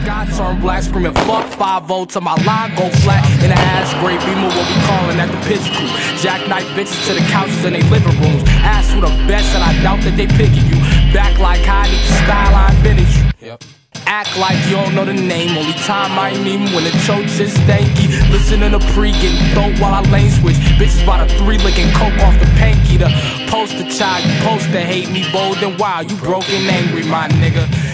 sky turn black, screaming fuck 5-0 till my line go flat. In a ass gray beamer, what we calling at the pitch crew. Jackknife bitches to the couches in they living rooms. Ask who the best, and I doubt that they picking you. Back like I need the style I invented you. Yep. Act like you don't know the name. Only time I ain't even when the choke is stanky. Listening to pre, getting throat while I lane switch. Bitches by the 3 licking coke off the panky. The poster child, you supposed to hate me bold and wild. You broke and angry, my nigga.